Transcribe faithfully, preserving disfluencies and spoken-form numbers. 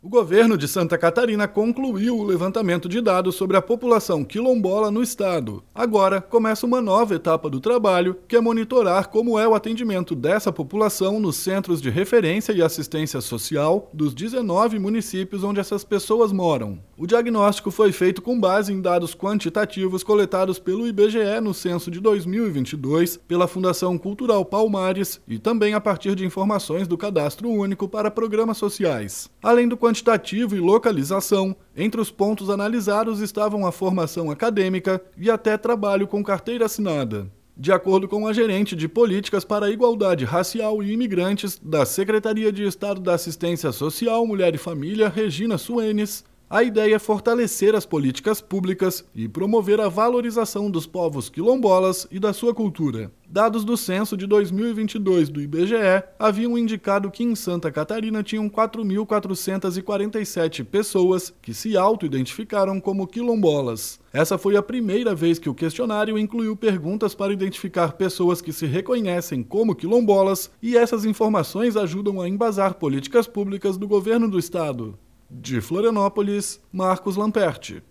O governo de Santa Catarina concluiu o levantamento de dados sobre a população quilombola no estado. Agora começa uma nova etapa do trabalho, que é monitorar como é o atendimento dessa população nos centros de referência e assistência social dos dezenove municípios onde essas pessoas moram. O diagnóstico foi feito com base em dados quantitativos coletados pelo I B G E no censo de dois mil e vinte e dois, pela Fundação Cultural Palmares e também a partir de informações do Cadastro Único para Programas Sociais. Além do quantitativo e localização, entre os pontos analisados estavam a formação acadêmica e até trabalho com carteira assinada. De acordo com a gerente de Políticas para a Igualdade Racial e Imigrantes da Secretaria de Estado da Assistência Social, Mulher e Família, Regina Suenes, a ideia é fortalecer as políticas públicas e promover a valorização dos povos quilombolas e da sua cultura. Dados do censo de dois mil e vinte e dois do I B G E haviam indicado que em Santa Catarina tinham quatro mil quatrocentas e quarenta e sete pessoas que se auto-identificaram como quilombolas. Essa foi a primeira vez que o questionário incluiu perguntas para identificar pessoas que se reconhecem como quilombolas, e essas informações ajudam a embasar políticas públicas do governo do estado. De Florianópolis, Marcos Lamperti.